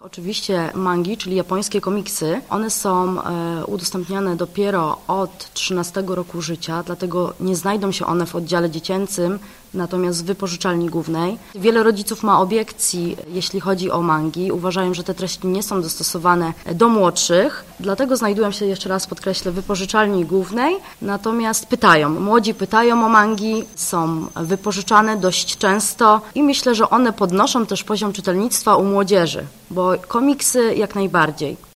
Oczywiście mangi, czyli japońskie komiksy, one są udostępniane dopiero od 13 roku życia, dlatego nie znajdą się one w oddziale dziecięcym, natomiast w wypożyczalni głównej. Wiele rodziców ma obiekcji, jeśli chodzi o mangi. Uważają, że te treści nie są dostosowane do młodszych, dlatego znajdują się, jeszcze raz podkreślę, w wypożyczalni głównej. Natomiast młodzi pytają o mangi, są wypożyczane dość często i myślę, że one podnoszą też poziom czytelnictwa u młodzieży, bo komiksy jak najbardziej.